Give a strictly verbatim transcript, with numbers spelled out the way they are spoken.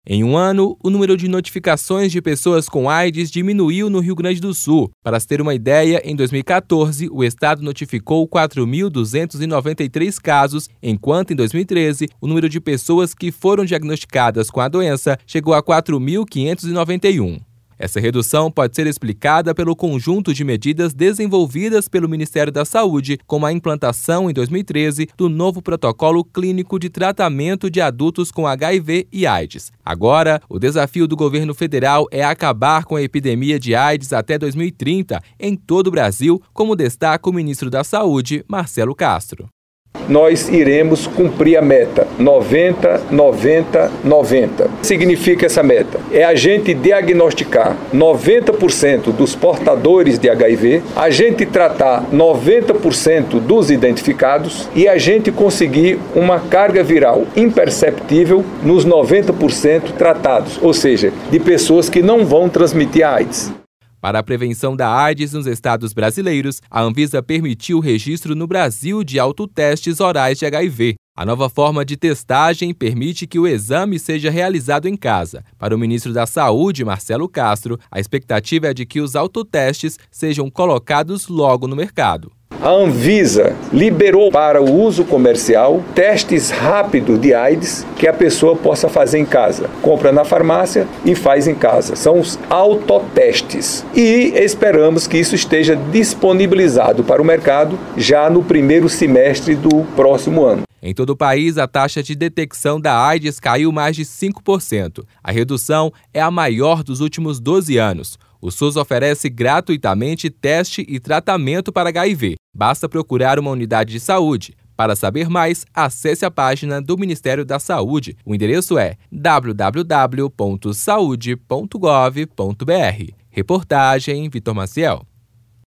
Em um ano, o número de notificações de pessoas com AIDS diminuiu no Rio Grande do Sul. Para se ter uma ideia, em dois mil e quatorze, o estado notificou quatro mil duzentos e noventa e três casos, enquanto em dois mil e treze, o número de pessoas que foram diagnosticadas com a doença chegou a quatro mil quinhentos e noventa e um. Essa redução pode ser explicada pelo conjunto de medidas desenvolvidas pelo Ministério da Saúde, como a implantação, em dois mil e treze, do novo protocolo clínico de tratamento de adultos com H I V e AIDS. Agora, o desafio do governo federal é acabar com a epidemia de AIDS até dois mil e trinta, em todo o Brasil, como destaca o ministro da Saúde, Marcelo Castro. Nós iremos cumprir a meta noventa, noventa, noventa. O que significa essa meta? É a gente diagnosticar noventa por cento dos portadores de H I V, a gente tratar noventa por cento dos identificados e a gente conseguir uma carga viral imperceptível nos noventa por cento tratados, ou seja, de pessoas que não vão transmitir a AIDS. Para a prevenção da AIDS nos estados brasileiros, a Anvisa permitiu o registro no Brasil de autotestes orais de H I V. A nova forma de testagem permite que o exame seja realizado em casa. Para o ministro da Saúde, Marcelo Castro, a expectativa é de que os autotestes sejam colocados logo no mercado. A Anvisa liberou para o uso comercial testes rápidos de AIDS que a pessoa possa fazer em casa. Compra na farmácia e faz em casa. São os autotestes. E esperamos que isso esteja disponibilizado para o mercado já no primeiro semestre do próximo ano. Em todo o país, a taxa de detecção da AIDS caiu mais de cinco por cento. A redução é a maior dos últimos doze anos. O SUS oferece gratuitamente teste e tratamento para H I V. Basta procurar uma unidade de saúde. Para saber mais, acesse a página do Ministério da Saúde. O endereço é w w w ponto saude ponto gov ponto b r. Reportagem Vitor Maciel.